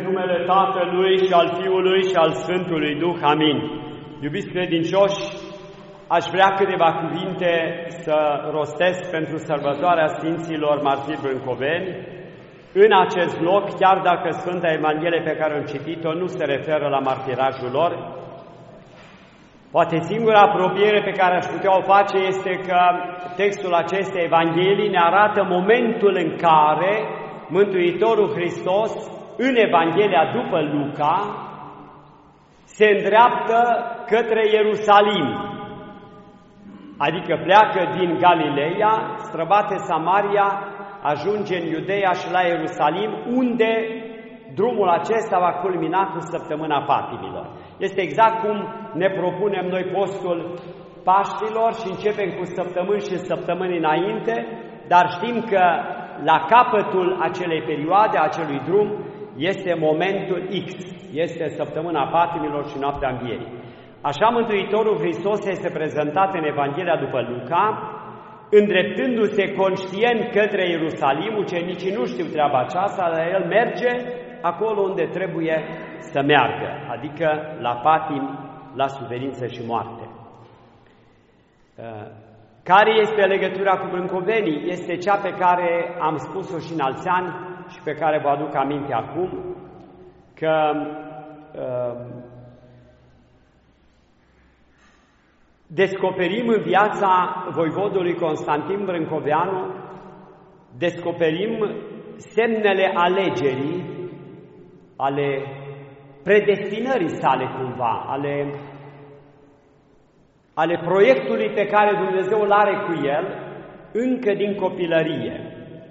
numele Tatălui și al Fiului și al Sfântului Duh. Amin. Iubiți credincioși, aș vrea câteva cuvinte să rostesc pentru sărbătoarea Sfinților Martiri Brâncoveni. În acest loc, chiar dacă Sfânta Evanghelie pe care am citit-o nu se referă la martirajul lor, poate singura apropiere pe care aș putea o face este că textul acestei Evanghelii ne arată momentul în care Mântuitorul Hristos, în Evanghelia după Luca, se îndreaptă către Ierusalim, adică pleacă din Galileea, străbate Samaria, ajunge în Iudeea și la Ierusalim, unde drumul acesta va culmina cu Săptămâna Patimilor. Este exact cum ne propunem noi postul Paștilor și începem cu săptămâni și săptămâni înainte, dar știm că la capătul acelei perioade, acelui drum, este momentul X, este Săptămâna Patimilor și Noaptea Învierii. Așa Mântuitorul Hristos este prezentat în Evanghelia după Luca, îndreptându-se conștient către Ierusalim. Ucenicii nu știu treaba aceasta, dar el merge acolo unde trebuie să meargă, adică la patim, la suferință și moarte. Care este legătura cu brâncovenii? Este cea pe care am spus-o și în alți ani și pe care vă aduc aminte acum, că descoperim în viața voivodului Constantin Brâncoveanu, descoperim semnele alegerii, ale predestinării sale cumva, ale proiectului pe care Dumnezeu îl are cu el încă din copilărie.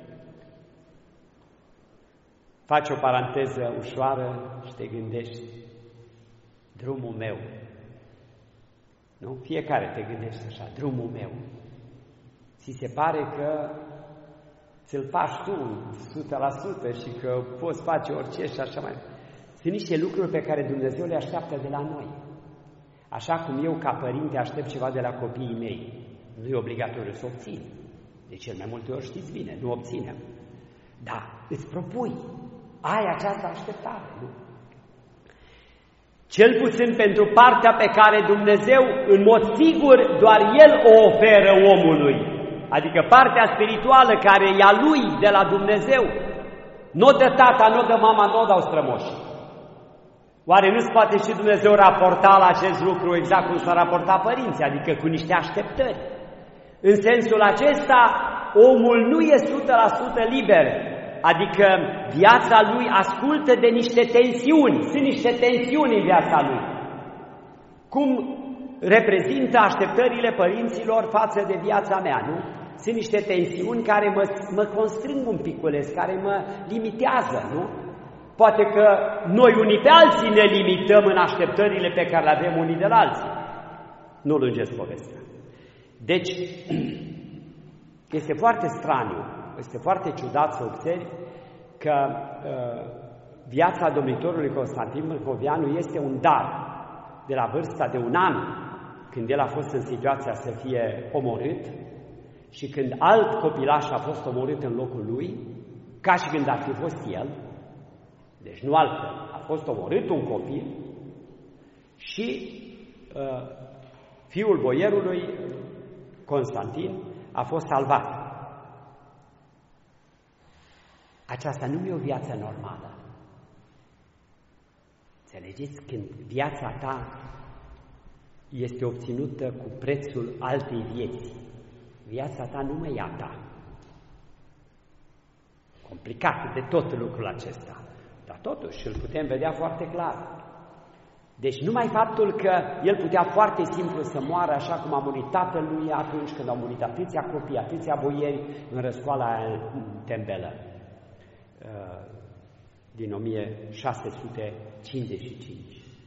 Faci o paranteză ușoară și te gândești, drumul meu. Nu? Fiecare te gândește așa, drumul meu. Ți se pare că ți-l faci tu 100% și că poți face orice și așa mai. Sunt niște lucruri pe care Dumnezeu le așteaptă de la noi. Așa cum eu, ca părinte, aștept ceva de la copiii mei. Nu e obligatoriu să obțin. De cel mai multe ori știți bine, nu obținem. Da, îți propui. Ai această așteptare, nu? Cel puțin pentru partea pe care Dumnezeu, în mod sigur, doar El o oferă omului. Adică partea spirituală care e a Lui de la Dumnezeu. Nu dă tata, nu dă mama, nu dau strămoșii. Oare nu-ți poate și Dumnezeu raporta la acest lucru exact cum s-a raportat părinții, adică cu niște așteptări? În sensul acesta, omul nu e 100% liber, adică viața lui ascultă de niște tensiuni, sunt niște tensiuni în viața lui. Cum reprezintă așteptările părinților față de viața mea, nu? Sunt niște tensiuni care mă constrâng un piculeț, care mă limitează, nu? Poate că noi unii pe alții ne limităm în așteptările pe care le avem unii de la alții. Nu lungesc povestea. Deci, este foarte straniu, este foarte ciudat să observi că viața domnitorului Constantin Brâncoveanu este un dar de la vârsta de 1 an, când el a fost în situația să fie omorât și când alt copilaș a fost omorât în locul lui, ca și când ar fi fost el. Deci nu altfel, a fost omorât un copil și fiul boierului Constantin a fost salvat. Aceasta nu e o viață normală. Înțelegeți? Când viața ta este obținută cu prețul altei vieți, viața ta nu mai e a ta. Complicat de tot lucrul acesta. Dar totuși îl putem vedea foarte clar. Deci numai faptul că el putea foarte simplu să moară așa cum a murit tatălui atunci când au murit atâția copii, atâția boieri în răscoala tembelă din 1655.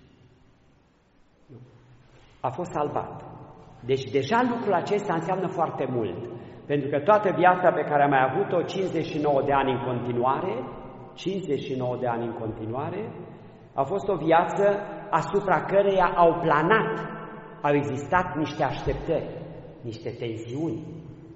A fost salvat. Deci deja lucrul acesta înseamnă foarte mult. Pentru că toată viața pe care am mai avut-o, 59 de ani în continuare, a fost o viață asupra căreia au planat, au existat niște așteptări, niște tensiuni.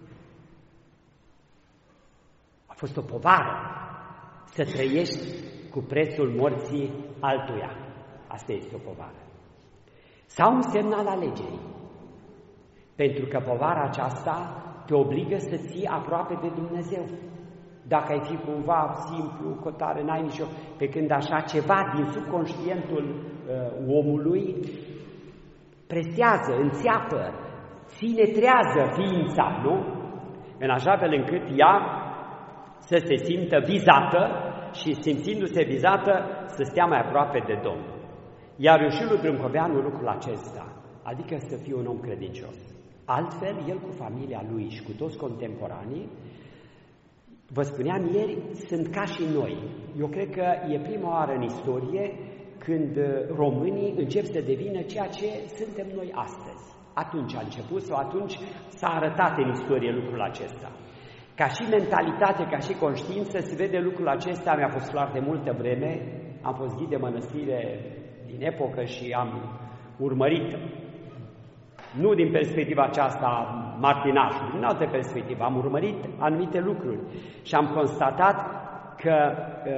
A fost o povară să trăiești cu prețul morții altuia. Asta este o povară. Sau un semn al alegerii. Pentru că povara aceasta te obligă să ții aproape de Dumnezeu. Dacă ai fi cumva simplu, cotare, n-ai nicio... Pe când așa ceva din subconștientul omului presează, înțeapă, ține trează ființa, nu? În așa fel încât ea să se simtă vizată și simțindu-se vizată să stea mai aproape de Domnul. Iar Iușilu Brâncoveanu lucrul acesta, adică să fie un om credincios. Altfel, el cu familia lui și cu toți contemporanii, vă spuneam ieri, sunt ca și noi. Eu cred că e prima oară în istorie când românii încep să devină ceea ce suntem noi astăzi. Atunci a început sau atunci s-a arătat în istorie lucrul acesta. Ca și mentalitate, ca și conștiință, se vede lucrul acesta, mi-a fost clar de multă vreme, am fost ghid de mănăstire din epocă și am urmărit, nu din perspectiva aceasta martinajului, din altă perspectivă, am urmărit anumite lucruri și am constatat că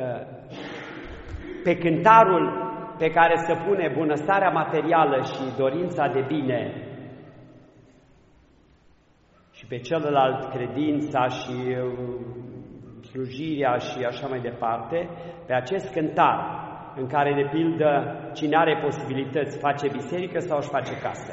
pe cântarul pe care se pune bunăstarea materială și dorința de bine și pe celălalt credința și slujirea și așa mai departe, pe acest cântar în care, de pildă, cine are posibilități face biserică sau își face casă.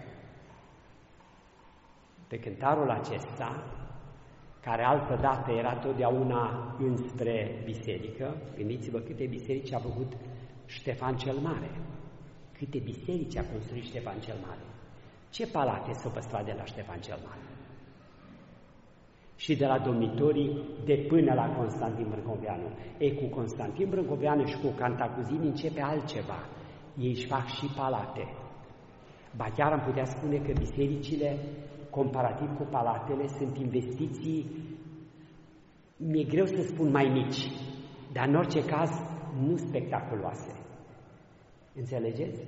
Pe cântarul acesta, care altădată era totdeauna înspre biserică, gândiți-vă câte biserici a făcut Ștefan cel Mare, câte biserici a construit Ștefan cel Mare, ce palate s-au păstrat de la Ștefan cel Mare și de la domnitorii de până la Constantin Brâncoveanu. Cu Constantin Brâncoveanu și cu Cantacuzini începe altceva, ei își fac și palate. Ba chiar am putea spune că bisericile, comparativ cu palatele, sunt investiții, mi-e greu să spun mai mici, dar în orice caz nu spectaculoase. Înțelegeți?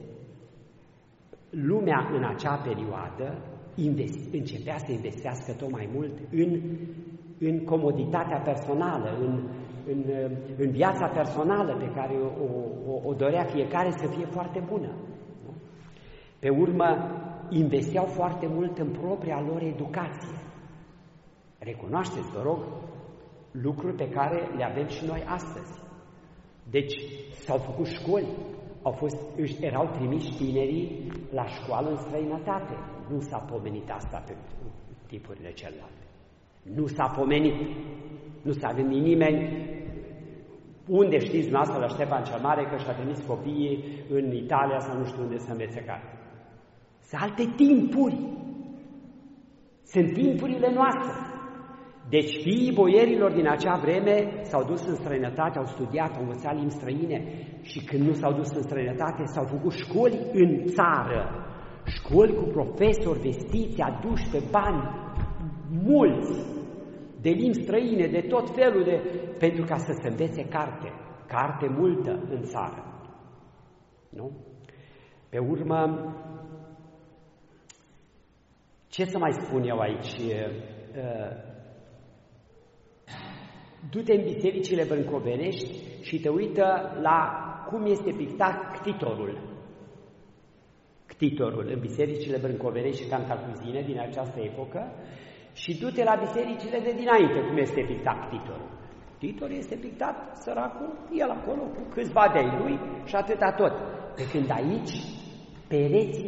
Lumea în acea perioadă începea să investească tot mai mult în comoditatea personală, în viața personală pe care o dorea fiecare să fie foarte bună. Nu? Pe urmă, investeau foarte mult în propria lor educație. Recunoașteți, vă rog, lucruri pe care le avem și noi astăzi. Deci, s-au făcut școli, erau trimiși tinerii la școală în străinătate. Nu s-a pomenit asta pe tipurile celelalte. Nu s-a pomenit. Nu s-a gândit nimeni. Unde știți dumneavoastră la Ștefan cel Mare că și-a trimis copiii în Italia sau nu știu unde să învețe carte? Sunt alte timpuri. Sunt timpurile noastre. Deci fiii boierilor din acea vreme s-au dus în străinătate, au studiat, au învățat limbi străine și când nu s-au dus în străinătate s-au făcut școli în țară. Școli cu profesori vestiți, aduși pe bani mulți, de limbi străine, de tot felul pentru ca să se învețe carte multă în țară. Nu? Pe urmă, ce să mai spun eu aici? Du-te în bisericile brâncovenești și te uită la cum este pictat ctitorul. Ctitorul în bisericile brâncovenești și Cantacuzine din această epocă și du-te la bisericile de dinainte cum este pictat ctitorul. Ctitorul este pictat, săracul, el acolo cu câțiva de-ai lui și atâta tot. Pe când aici, pereți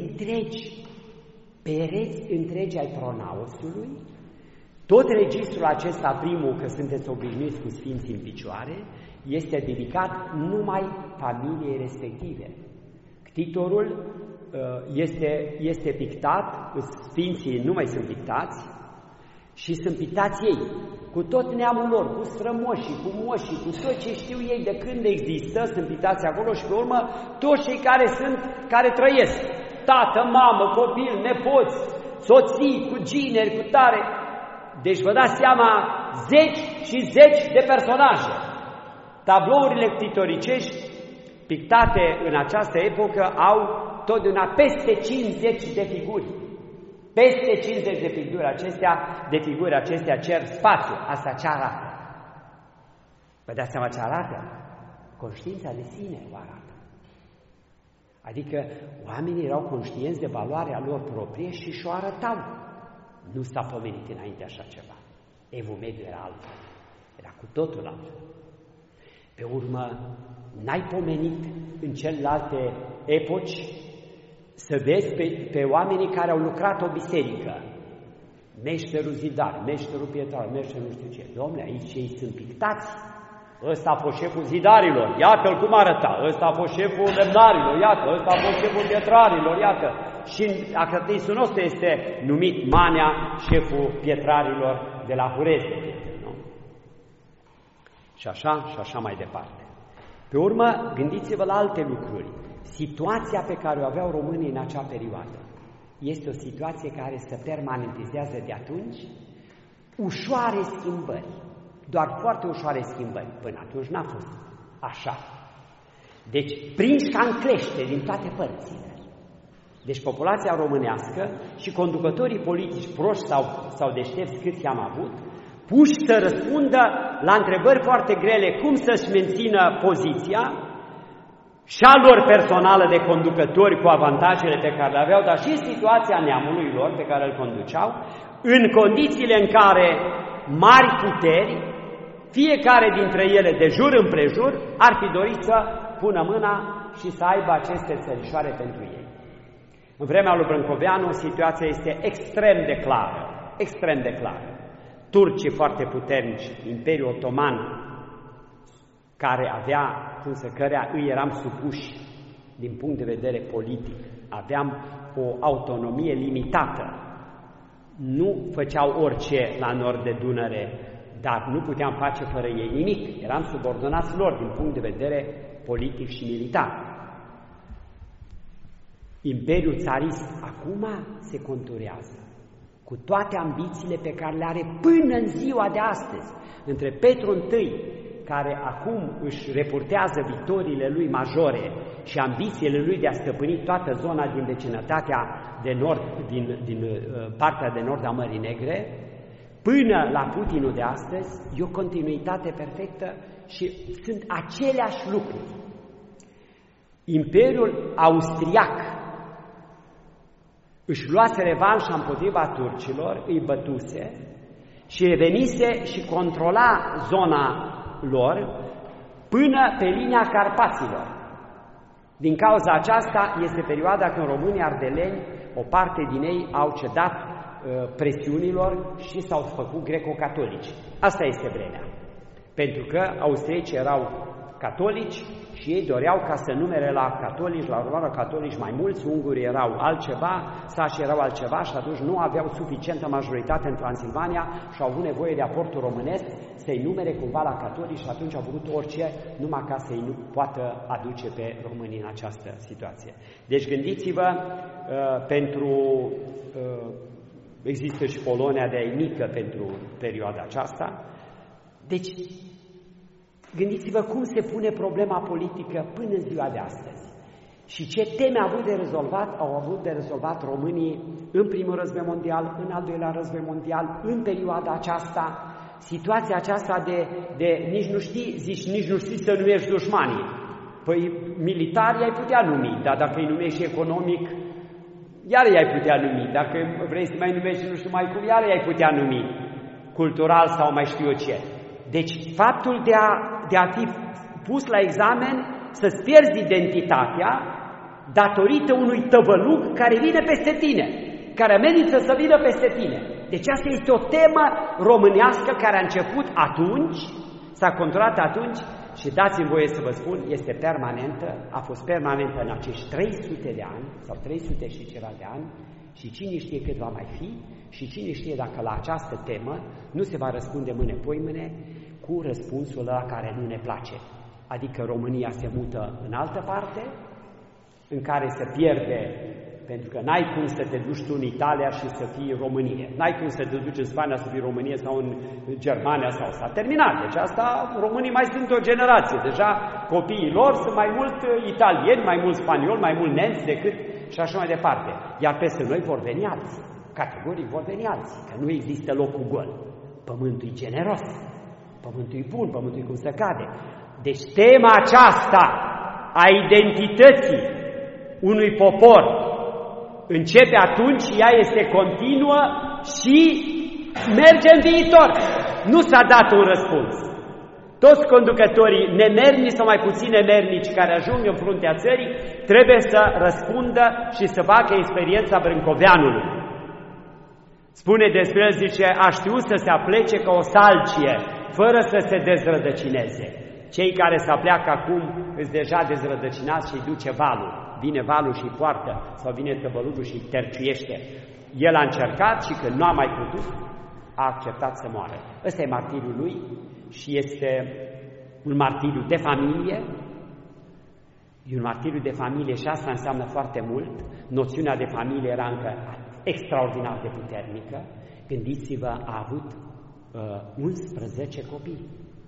întregi ai pronaosului, tot registrul acesta, primul, că sunteți obișnuiți cu sfinții în picioare, este dedicat numai familiei respective. Ctitorul este pictat, sfinții nu mai sunt pictați și sunt pictați ei, cu tot neamul lor, cu strămoșii, cu moșii, cu tot ce știu ei de când există, sunt pictați acolo și pe urmă toți cei care trăiesc, tată, mamă, copil, nepoți, soții, cugineri, cu tare. Deci vă dați seama, zeci și zeci de personaje. Tablourile ctitoricești pictate în această epocă au totdeauna peste 50 de figuri. Peste 50 de figuri acestea cer spațiu. Asta ce arată? Vă dați seama ce arată? Conștiința de sine o arată. Adică oamenii erau conștienți de valoarea lor proprie și și-o arătau. Nu s-a pomenit înainte așa ceva. Evul mediu era altfel. Era cu totul altfel. Pe urmă, n-ai pomenit în celelalte epoci să vezi pe oamenii care au lucrat o biserică. Meșterul zidar, meșterul pietrar, meșterul nu știu ce. Dom'le, aici ei sunt pictați. Ăsta a fost șeful zidarilor, iată-l cum arăta. Ăsta a fost șeful lemnarilor, iată. Ăsta a fost șeful pietrarilor, iată. Și acăteisul nostru este numit Manea, șeful pietrarilor de la Hurez, nu? Și așa mai departe. Pe urmă, gândiți-vă la alte lucruri. Situația pe care o aveau românii în acea perioadă este o situație care se permanentizează de atunci, ușoare schimbări, doar foarte ușoare schimbări. Până atunci n-a fost așa. Deci, prinși ca în clește din toate părțile. Deci populația românească și conducătorii politici proști sau deștepți câți am avut, puși să răspundă la întrebări foarte grele cum să-și mențină poziția, și a lor personală de conducători cu avantajele pe care le aveau, dar și situația neamului lor pe care îl conduceau, în condițiile în care mari puteri, fiecare dintre ele de jur împrejur, ar fi dorit să pună mâna și să aibă aceste țărișoare pentru ei. În vremea lui Brâncoveanu, situația este extrem de clară, extrem de clară. Turcii foarte puternici, Imperiul Otoman, căreia îi eram supuși din punct de vedere politic, aveam o autonomie limitată, nu făceau orice la nord de Dunăre, dar nu puteam face fără ei nimic, eram subordonați lor din punct de vedere politic și militar. Imperiul țarist acum se conturează, cu toate ambițiile pe care le are până în ziua de astăzi, între Petru I, care acum își reportează victoriile lui majore și ambițiile lui de a stăpâni toată zona din vecinătatea de nord, din partea de nord a Mării Negre, până la Putinul de astăzi, e o continuitate perfectă și sunt aceleași lucruri. Imperiul austriac își luase revanșa împotriva turcilor, îi bătuse și revenise și controla zona lor până pe linia Carpaților. Din cauza aceasta este perioada când românii ardeleni, o parte din ei au cedat presiunilor și s-au făcut greco-catolici. Asta este vremea. Pentru că austriecii erau catolici și ei doreau ca să numere la catolici, la română catolici mai mulți, ungurii erau altceva, sașii erau altceva și atunci nu aveau suficientă majoritate în Transilvania și au avut nevoie de aportul românesc să-i numere cumva la catolici și atunci au făcut orice numai ca să-i poată aduce pe românii în această situație. Deci gândiți-vă, există și Polonia de aia mică pentru perioada aceasta, deci gândiți-vă cum se pune problema politică până în ziua de astăzi și ce teme au avut de rezolvat românii în primul război mondial, în al doilea război mondial, în perioada aceasta, situația aceasta de nici nu știi, zici, nici nu știi să numești dușmanii. Păi militarii ai putea numi, dar dacă îi numești economic, iar i-ai putea numi. Dacă vrei să mai numești nu știu mai cum, iar i-ai putea numi. Cultural sau mai știu eu ce. Deci faptul de a fi pus la examen să-ți pierzi identitatea datorită unui tăvăluc care vine peste tine, care amenință să vină peste tine. Deci asta este o temă românească care a început atunci, s-a controlat atunci și dați-mi voie să vă spun, este permanentă, a fost permanentă în acești 300 de ani sau 300 și ceva de ani și cine știe cât va mai fi și cine știe dacă la această temă nu se va răspunde mâine-poimâine cu răspunsul ăla care nu ne place. Adică România se mută în altă parte, în care se pierde, pentru că n-ai cum să te duci tu în Italia și să fii Românie. N-ai cum să te duci în Spania să fii Românie sau în Germania sau s-a terminat. Deci asta, românii mai sunt o generație. Deja copiii lor sunt mai mult italieni, mai mult spanioli, mai mult nemți decât și așa mai departe. Iar peste noi vor veni alții. Categoric vor veni alții, că nu există locul gol. Pământul e generos, pământul e bun, pământul e cum se cade. Deci tema aceasta a identității unui popor începe atunci, ea este continuă și merge în viitor. Nu s-a dat un răspuns. Toți conducătorii nemernici sau mai puțin nemernici care ajung în fruntea țării trebuie să răspundă și să facă experiența brâncoveanului. Spune despre el, zice, a știut să se aplece ca o salcie, fără să se dezrădăcineze. Cei care se apleacă acum îs deja dezrădăcinați și îi duce valul. Vine valul și îi poartă, sau vine tăvălugul și îi terciuiește. El a încercat și când nu a mai putut, a acceptat să moară. Ăsta e martiriul lui și este un martiriu de familie. E un martiriu de familie și asta înseamnă foarte mult. Noțiunea de familie era încă extraordinar de puternică. Gândiți-vă, a avut 11 copii.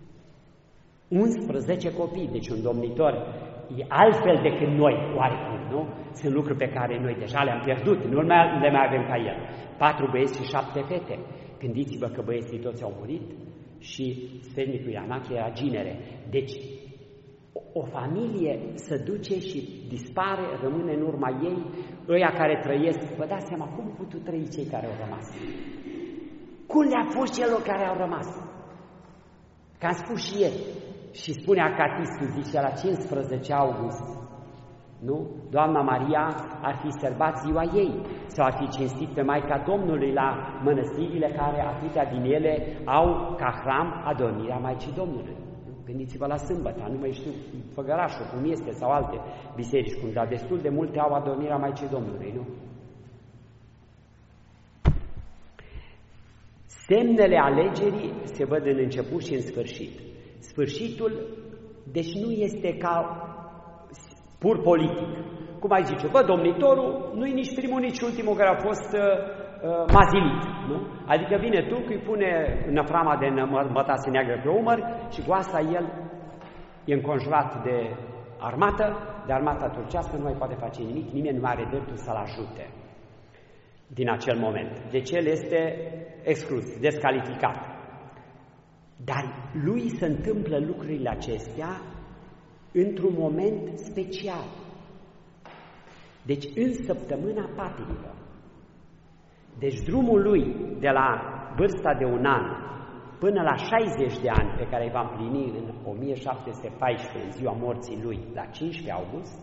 11 copii, deci un domnitor e altfel decât noi, oarecum, nu? Sunt lucruri pe care noi deja le-am pierdut, nu le mai avem ca el. 4 băieți și 7 fete. Gândiți-vă că băieții toți au murit și sfetnicul Ianache era ginere. Deci, o familie se duce și dispare, rămâne în urma ei, ăia care trăiesc. Vă dați seama cum putut trăi cei care au rămas? Cum le-a fost celor care au rămas? Că am spus și ieri, și spune acatistul, zice, la 15 august, nu? Doamna Maria ar fi sărbat ziua ei, sau ar fi cinstit pe Maica Domnului la mănăstirile care atâtea din ele au ca hram adormirea Maicii Domnului. Gândiți-vă la sâmbătă, nu mai știu Făgărașul, cum este, sau alte biserici, cum, dar destul de multe au adormirea Maicii Domnului, nu? Semnele alegerii se văd în început și în sfârșit. Sfârșitul, deci nu este ca pur politic. Cum ai zice, bă, domnitorul nu e nici primul, nici ultimul care a fost mazilit, nu? Adică vine turcul, îi pune năprama de mătase neagră pe umăr și cu asta el e înconjurat de armata turcească, nu mai poate face nimic, nimeni nu are dreptul să-l ajute din acel moment. Deci el este exclus, descalificat. Dar lui se întâmplă lucrurile acestea într-un moment special. Deci în săptămâna patimilor. Deci drumul lui de la vârsta de 1 an până la 60 de ani pe care îi va împlini în 1714, în ziua morții lui, la 15 august,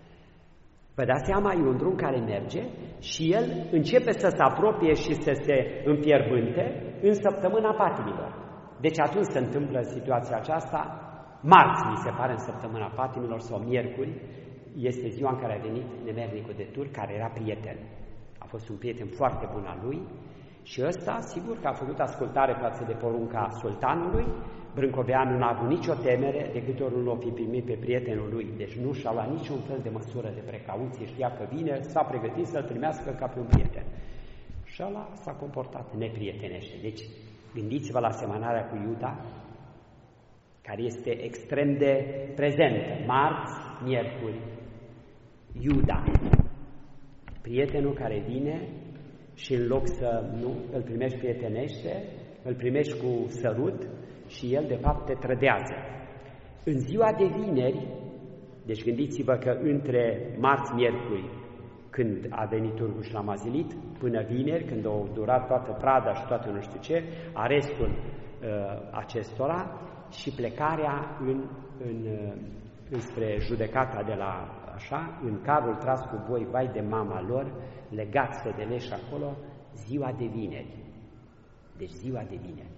vă dați seama, e un drum care merge și el începe să se apropie și să se înfierbânte în săptămâna patimilor. Deci atunci se întâmplă situația aceasta, marți, mi se pare, în săptămâna patimilor sau miercuri, este ziua în care a venit nemernicul de Turc, care era prieten. A fost un prieten foarte bun al lui și ăsta, sigur că a făcut ascultare față de porunca sultanului. Brâncoveanu n-a avut nicio temere de câte ori nu l-o fi primit pe prietenul lui, deci nu și-a luat niciun fel de măsură de precauție, știa că vine, s-a pregătit să-l primească ca pe un prieten. Și ăla s-a comportat neprietenește. Deci, gândiți-vă la asemănarea cu Iuda, care este extrem de prezentă. Marți, miercuri, Iuda, prietenul care vine și în loc să nu îl primești prietenește, îl primești cu sărut și el de fapt te trădează. În ziua de vineri, deci gândiți-vă că între marți-miercuri, când a venit turcul și l-a mazilit, până vineri, când a durat toată prada și toată nu știu ce, arestul acestora și plecarea înspre judecata de la așa, în carul tras cu boi, vai de mama lor, legați să de leși acolo, ziua de vineri. Deci ziua de vineri.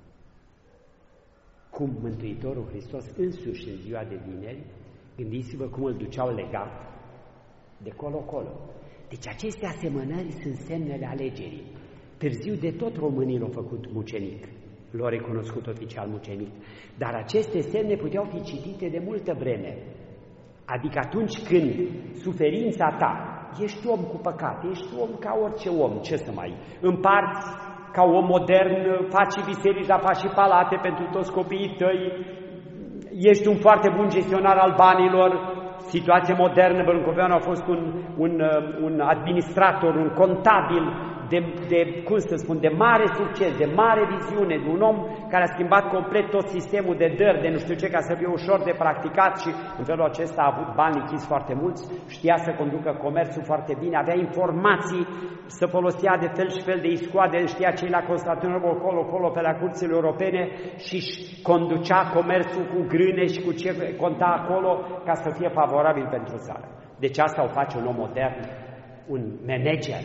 Cum Mântuitorul Hristos însuși în ziua de vineri, gândiți-vă cum îl duceau legat de colo-colo. Deci aceste asemănări sunt semnele alegerii. Târziu de tot românii l-au făcut mucenic, l-au recunoscut oficial mucenic, dar aceste semne puteau fi citite de multă vreme. Adică atunci când suferința ta, ești om cu păcate, ești om ca orice om, ce să mai împarți ca om modern, faci biserici, dar faci și palate pentru toți copiii tăi, ești un foarte bun gestionar al banilor, situație modernă, Brâncoveanu a fost un administrator, un contabil cum să spun, de mare succes, de mare viziune, de un om care a schimbat complet tot sistemul de dări, de nu știu ce, ca să fie ușor de practicat și în felul acesta a avut bani lichizi foarte mulți, știa să conducă comerțul foarte bine, avea informații, să folosea de fel și fel de iscoade, știa ce la Constantinopol, acolo, pe la curțile europene și conducea comerțul cu grâne și cu ce conta acolo ca să fie favorabil pentru țară. Deci asta o face un om modern, un manager,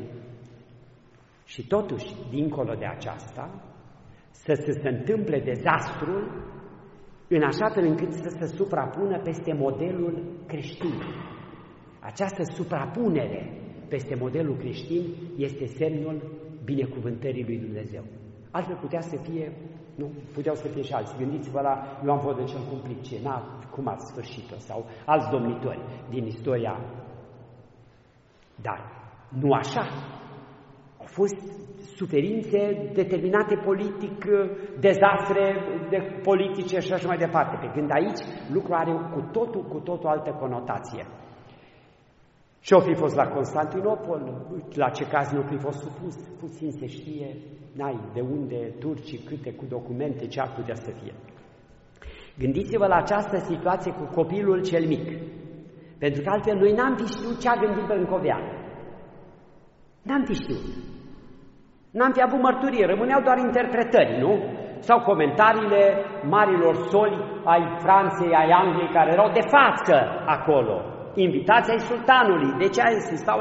Și totuși, dincolo de aceasta, să se întâmple dezastrul în așa fel încât să se suprapună peste modelul creștin. Această suprapunere peste modelul creștin este semnul binecuvântării lui Dumnezeu. Altfel puteau să fie și alții. Gândiți-vă la Ioan Vodă cel Cumplice, cum ați sfârșit-o, sau alți domnitori din istoria. Dar nu așa. Au fost suferințe determinate politic, dezastre politice și așa mai departe. Pe când aici lucrul are cu totul altă conotație. Ce-o fi fost la Constantinopol, la ce caz nu fi fost supus, puțin se știe, n-ai de unde, turcii, câte, cu documente, ce ar putea să fie. Gândiți-vă la această situație cu copilul cel mic, pentru că altfel noi n-am fi știut ce a gândit Brâncoveanu. N-am fi știut. N-am fi avut mărturie, rămâneau doar interpretări, nu? Sau comentariile marilor soli ai Franței, ai Angliei, care erau de față acolo, invitații ai sultanului. De ce insistau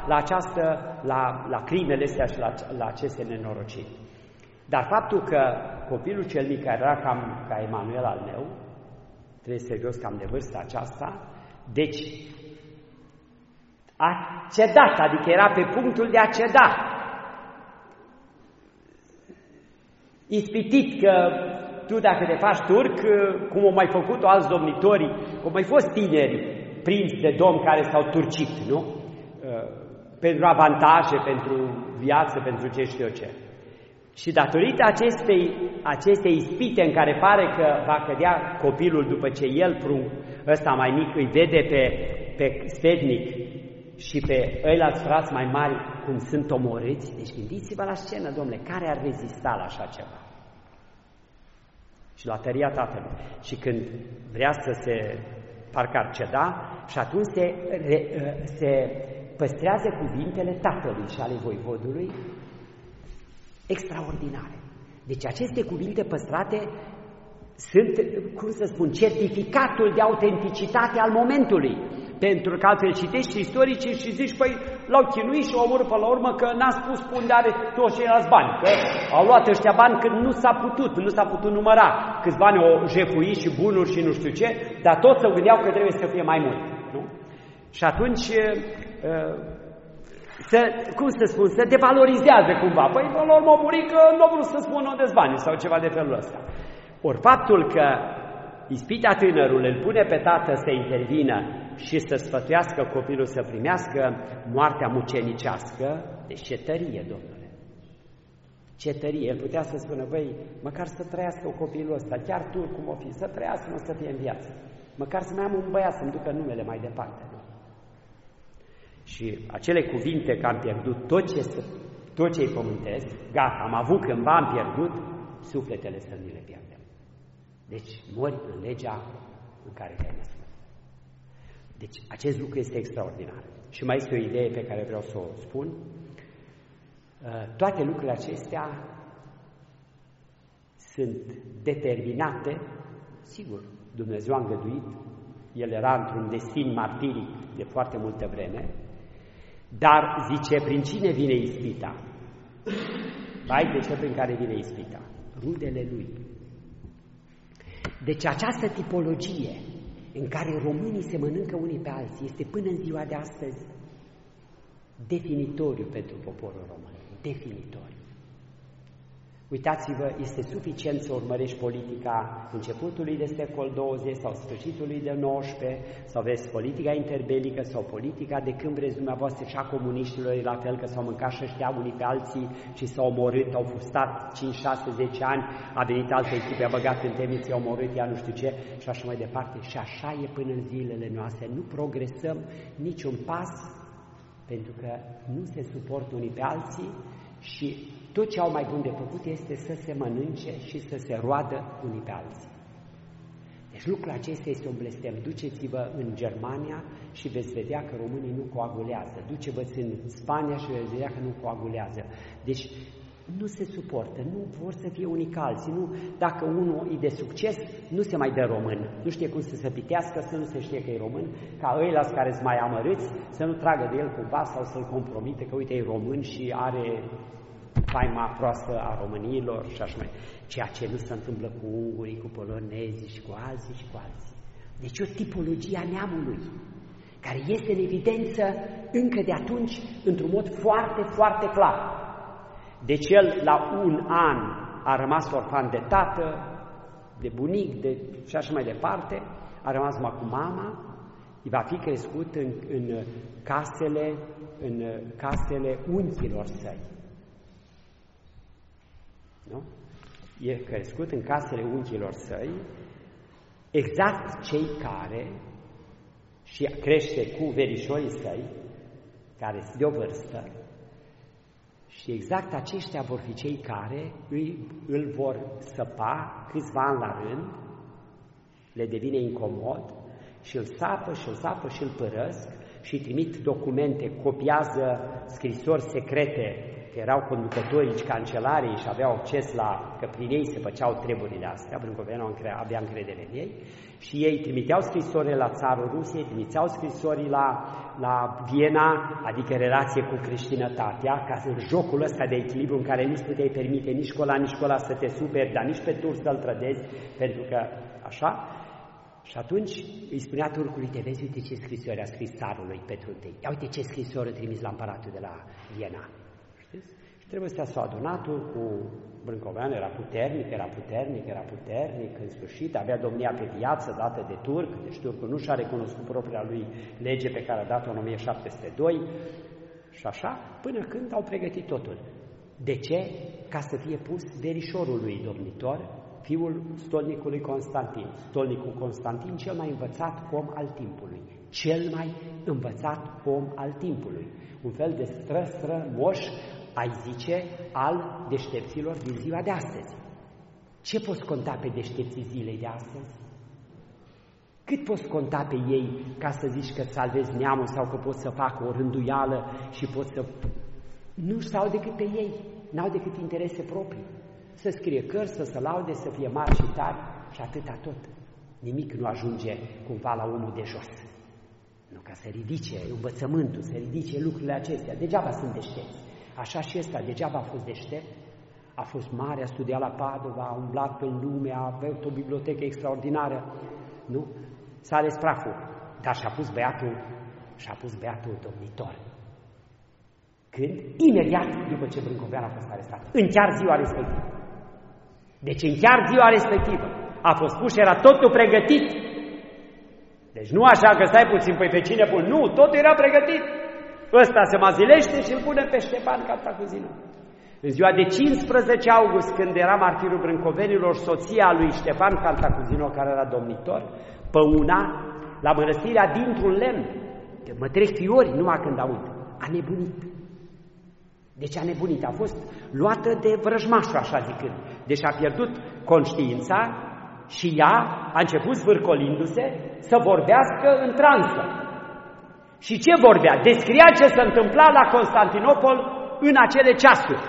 la crimele astea și la aceste nenorociri? Dar faptul că copilul cel mic, care era cam ca Emanuel al meu, trebuie serios cam de vârsta aceasta, deci a cedat, adică era pe punctul de a ceda. Ispitit că tu dacă te faci turc, cum au mai făcut-o alți domnitori, cum au mai fost tineri prinți de domni care s-au turcit, nu? Pentru avantaje, pentru viață, pentru ce știu eu ce. Și datorită acestei ispite în care pare că va cădea copilul după ce el, ăsta mai mic, îi vede pe sfetnic și pe ăilalți frați mai mari cum sunt omorâți. Deci gândiți-vă la scenă, domnule, care ar rezista la așa ceva? Și la tăria tatălui. Și când vrea să parcă ar ceda, și atunci se păstrează cuvintele tatălui și ale voivodului extraordinare. Deci aceste cuvinte păstrate sunt, cum să spun, certificatul de autenticitate al momentului. Pentru că altfel citești istoricii și zici, păi, l-au chinuit și au omorât până la urmă că n-a spus unde are toți ceilalți bani, că au luat ăștia bani când nu s-a putut număra câți bani au jefuit și bunuri și nu știu ce, dar toți se gândeau că trebuie să fie mai mult, nu? Și atunci, se devalorizează cumva. Păi, până la urmă, au murit că nu au vrut să spună unde bani sau ceva de felul ăsta. Ori faptul că ispita tânărul îl pune pe tată să intervină și să sfătuiască copilul să primească moartea mucenicească, deci ce tărie, domnule! Ce tărie! El putea să spună, băi, măcar să trăiască copilul ăsta, chiar turc cum o fi, să trăiască, nu să fie în viață. Măcar să mai am un băiat să-mi ducă numele mai departe. Nu? Și acele cuvinte că am pierdut tot ce-i pământesc, gata, am avut cândva, am pierdut, sufletele să nu le pierdem. Deci mori în legea în care te-ai născut. Deci acest lucru este extraordinar. Și mai este o idee pe care vreau să o spun. Toate lucrurile acestea sunt determinate, sigur, Dumnezeu a îngăduit, el era într-un destin martiric de foarte multă vreme, dar zice, prin cine vine ispita? Vai de cel prin care vine ispita? Rudele lui. Deci această tipologie în care românii se mănâncă unii pe alții este până în ziua de astăzi definitoriu pentru poporul român. Definitoriu. Uitați-vă, este suficient să urmărești politica începutului de secol 20 sau sfârșitului de 19, sau vezi politica interbelică sau politica de când vreți dumneavoastră și a comuniștilor, la fel că s-au mâncat și ăștia unii pe alții și s-au omorât, au fustat 5, 6, 10 ani, a venit altă echipă, a băgat în temniță, i-a omorât, ea nu știu ce, și așa mai departe. Și așa e până în zilele noastre. Nu progresăm niciun pas Pentru că nu se suportă unii pe alții și tot ce au mai bun de făcut este să se mănânce și să se roadă unii pe alții. Deci lucrul acesta este un blestem. Duceți-vă în Germania și veți vedea că românii nu coagulează. Duceți-vă în Spania și veți vedea că nu coagulează. Deci nu se suportă, nu vor să fie unii ca alții. Nu, dacă unul e de succes, nu se mai dă român. Nu știe cum să se pitească, să nu se știe că e român, ca ăilalți care sunt mai amărâți, să nu tragă de el cumva sau să-l compromite că uite e român și are faima proastă a româniilor și așa mai. Ceea ce nu se întâmplă cu ungurii, cu polonezii și cu alții și cu alții. Deci o tipologie a neamului care este în evidență încă de atunci într-un mod foarte, foarte clar. Deci el la 1 an a rămas orfan de tată, de bunic, și așa mai departe, a rămas numai cu mama, va fi crescut în casele unchilor săi. Nu? E crescut în casele unchilor săi, exact cei care, și crește cu verișorii săi, care sunt de o vârstă, și exact aceștia vor fi cei care îl vor săpa câțiva ani la rând, le devine incomod și îl sapă și îl sapă și îl părăsc și trimit documente, copiază scrisori secrete, că erau conducătorii cancelarii și aveau acces că prin ei se făceau treburile astea, pentru că avea încredere în ei, și ei trimiteau scrisorile la țarul Rusiei, trimiteau scrisori la Viena, adică relație cu creștinătatea, ca în jocul ăsta de echilibru în care nu-ți puteai permite nici cola să te superi, dar nici pe turc să-l trădezi, pentru că așa. Și atunci îi spunea turcului, te vezi, uite ce scrisori a scris țarului Petru I. Ia uite ce scrisori a trimis la împăratul de la Viena. Știți? Și trebuie să se adunatul cu Brâncoveanu, era puternic, în sfârșit, avea domnia pe viață dată de turc, deci turcul nu și-a recunoscut propria lui lege pe care a dat-o în 1702 și așa, până când au pregătit totul. De ce? Ca să fie pus verișorul lui domnitor, fiul stolnicului Constantin. Stolnicul Constantin, cel mai învățat om al timpului. Cel mai învățat om al timpului. Un fel de moș, ai zice, al deștepților din ziua de astăzi. Ce poți conta pe deștepții zilei de astăzi? Cât poți conta pe ei ca să zici că salvezi neamul sau că poți să facă o rânduială și poți să... Nu stau decât pe ei, n-au decât interese proprii. Să scrie cărți, să se laude, să fie mari și tari și atâta tot. Nimic nu ajunge cumva la omul de jos. Nu, ca să ridice învățământul, să ridice lucrurile acestea. Degeaba sunt deștepți. Așa și ăsta, degeaba a fost deștept. A fost mare, a studiat la Padova, a umblat pe lume, a avut o bibliotecă extraordinară. Nu? S-a ales praful. Dar și-a pus băiatul domnitor. Când? Imediat după ce Brâncoveanu a fost arestat. În chiar ziua respectivă. Deci în chiar ziua respectivă a fost pus și era totul pregătit. Deci nu așa că stai puțin, păi pe cine pun? Nu, totul era pregătit. Ăsta se mazilește și îl pune pe Ștefan Cantacuzino. În ziua de 15 august, când era martirul brâncovenilor, soția lui Ștefan Cantacuzino, care era domnitor, pe una, la mănăstirea dintr-un lemn, mă trec fiori numai când aud, a nebunit. Deci a nebunit, a fost luată de vrăjmașul, așa zicând. Deci a pierdut conștiința și ea a început zvârcolindu-se să vorbească în transă. Și ce vorbea? Descria ce se întâmpla la Constantinopol în acele ceasuri.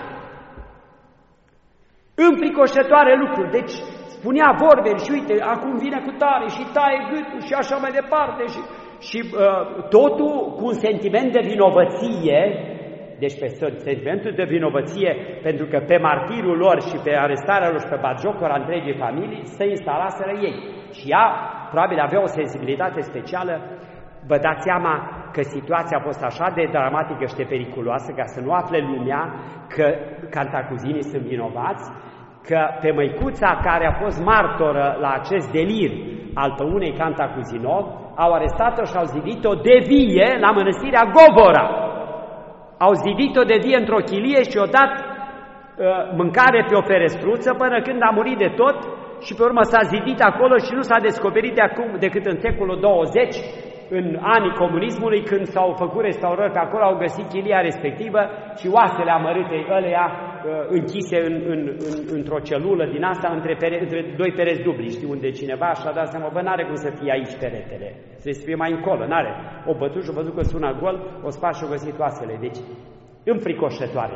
Înfricoșătoare lucruri. Deci spunea vorbe și uite, acum vine cu tare și taie gâtul și așa mai departe. Și totul cu un sentiment de vinovăție. Deci pe sentimentul de vinovăție, pentru că pe martirul lor și pe arestarea lor și pe batjocura întregii familii se instalaseră ei. Și ea probabil avea o sensibilitate specială. Vă dați seama că situația a fost așa de dramatică și de periculoasă, ca să nu afle lumea că cantacuzinii sunt vinovați, că pe măicuța care a fost martoră la acest delir al păunei Cantacuzinov, au arestat-o și au zidit-o de vie la mănăstirea Govora. Au zidit-o de vie într-o chilie și i-au dat mâncare pe o ferestruță până când a murit de tot și pe urmă s-a zidit acolo și nu s-a descoperit decât în secolul 20 în anii comunismului, când s-au făcut restaurări pe acolo, au găsit chilia respectivă și oasele amărâtei ăleia închise într-o celulă din asta, între doi pereți dubli. Știi unde cineva și-a dat seama, bă, n-are cum să fie aici peretele, trebuie să fie mai încolo, n-are. O bătut și o văzut că sună gol, o spart și o găsit oasele. Deci, înfricoșătoare.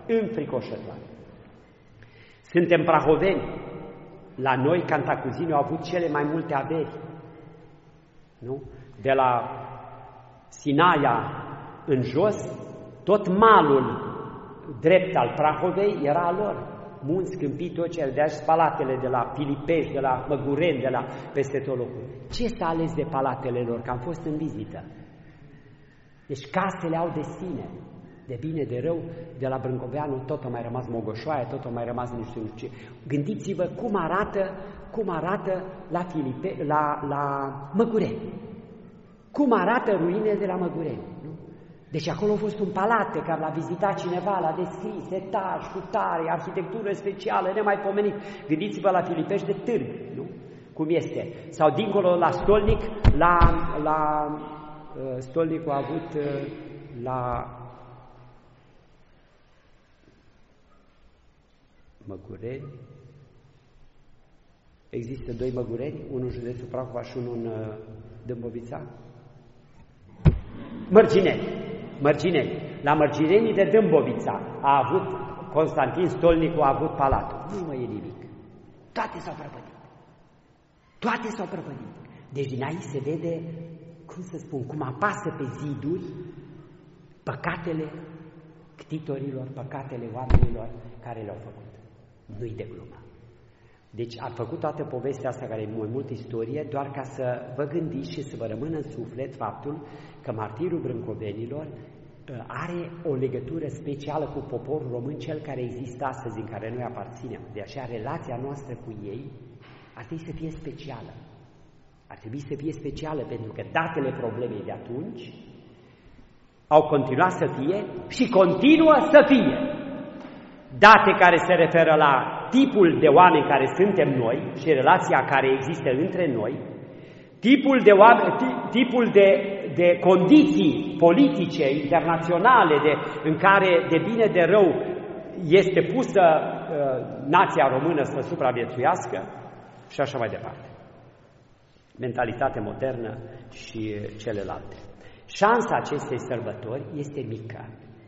Suntem prahoveni. La noi, Cantacuzini au avut cele mai multe averi. Nu? De la Sinaia în jos, tot malul drept al Prahovei era al lor. Munți, câmpii, tot ce de aici, palatele de la Filipești, de la Măgureni, de la peste tot locul. Ce s-a ales de palatele lor? Că am fost în vizită. Deci casele au destine. De bine, de rău, de la Brâncoveanu tot a mai rămas Mogoșoaia, tot a mai rămas nu știu ce. Gândiți-vă cum arată la Măgureni. Cum arată ruinele de la Măgureni. Nu? Deci acolo a fost un palat pe care l-a vizitat cineva, l-a descris, etaj, cu tare, arhitectură specială, nemaipomenit. Gândiți-vă la Filipești de Târg, nu? Cum este. Sau dincolo la Stolnic, Stolnicul a avut la Măgureni. Există doi Măgureni, unul în județul Prahova și unul în Dâmbovița. Mărgineni. La Mărginenii de Dâmbovița a avut Constantin Stolnicu, a avut palatul. Nu mai e nimic. Toate s-au prăpădit. Deci din aici se vede, cum să spun, cum apasă pe ziduri păcatele ctitorilor, păcatele oamenilor care le-au făcut. Nu-i de glumă. Deci am făcut toată povestea asta, care e mai mult istorie, doar ca să vă gândiți și să vă rămână în suflet faptul că martirul brâncovenilor are o legătură specială cu poporul român, cel care există astăzi, în care noi aparținem. De aceea relația noastră cu ei ar trebui să fie specială. Ar trebui să fie specială pentru că datele problemei de atunci au continuat să fie și continuă să fie. Date care se referă la tipul de oameni care suntem noi și relația care există între noi, tipul de condiții politice, internaționale, în care de bine de rău este pusă nația română să supraviețuiască și așa mai departe. Mentalitate modernă și celelalte. Șansa acestei sărbători este mică.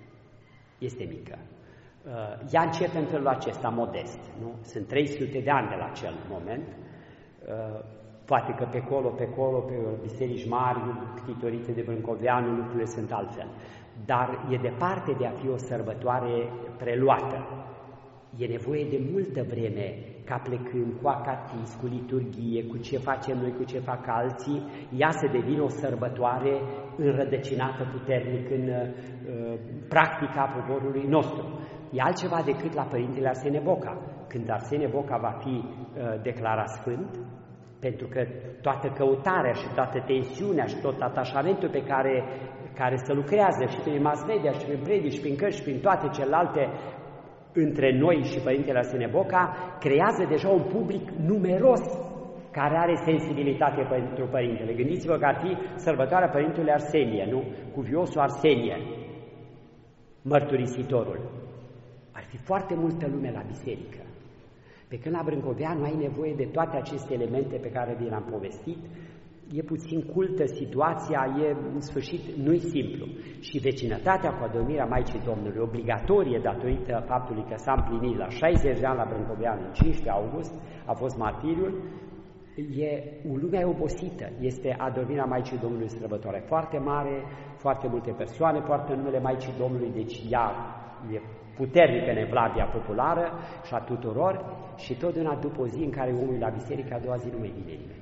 Ea începe în felul acesta, modest. Nu? Sunt 300 de ani de la acel moment. Poate că pe acolo, pe biserici mari, ctitorite de Brâncoveanu, lucrurile sunt altfel. Dar e departe de a fi o sărbătoare preluată. E nevoie de multă vreme ca plecând cu acatis, cu liturghie, cu ce facem noi, cu ce fac alții, ea să devină o sărbătoare înrădăcinată puternic în practica poporului nostru. E altceva decât la Părintele Arsenie Boca. Când Arsenie Boca va fi declarat sfânt, pentru că toată căutarea și toată tensiunea și tot atașamentul pe care se lucrează și prin mass media și prin predici și prin cărți și prin toate celelalte între noi și Părintele Arsenie Boca, creează deja un public numeros care are sensibilitate pentru Părintele. Gândiți-vă că ar fi sărbătoarea Părintelui Arsenie, nu? Cuviosul Arsenie, mărturisitorul. Ar fi foarte multă lume la biserică. Pe când la Brâncoveanu ai nevoie de toate aceste elemente pe care vi le-am povestit, e puțin cultă situația, în sfârșit nu-i simplu. Și vecinătatea cu adormirea Maicii Domnului, obligatorie datorită faptului că s-a împlinit la 60 de ani la Brâncoveanu, în 15 august, a fost martiriul, lumea obosită. Este adormirea Maicii Domnului sărbătoare foarte mare, foarte multe persoane poartă numele Maicii Domnului, deci ea e puternică în evlavia populară și a tuturor, și totdeauna după o zi în care omul la biserică, a doua zi nu mai vine nimeni.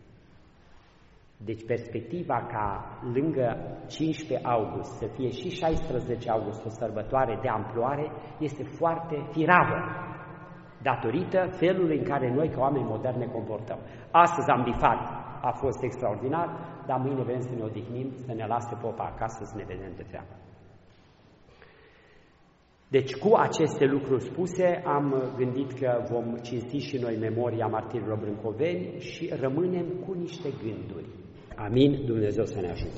Deci perspectiva ca lângă 15 august să fie și 16 august o sărbătoare de amploare este foarte firavă, datorită felului în care noi ca oameni moderni ne comportăm. Astăzi am bifat, a fost extraordinar, dar mâine vrem să ne odihnim, să ne lase popa acasă, să ne vedem de treabă. Deci cu aceste lucruri spuse am gândit că vom cinsti și noi memoria martirilor brâncoveni și rămânem cu niște gânduri. Amin, Dumnezeu să ne ajute.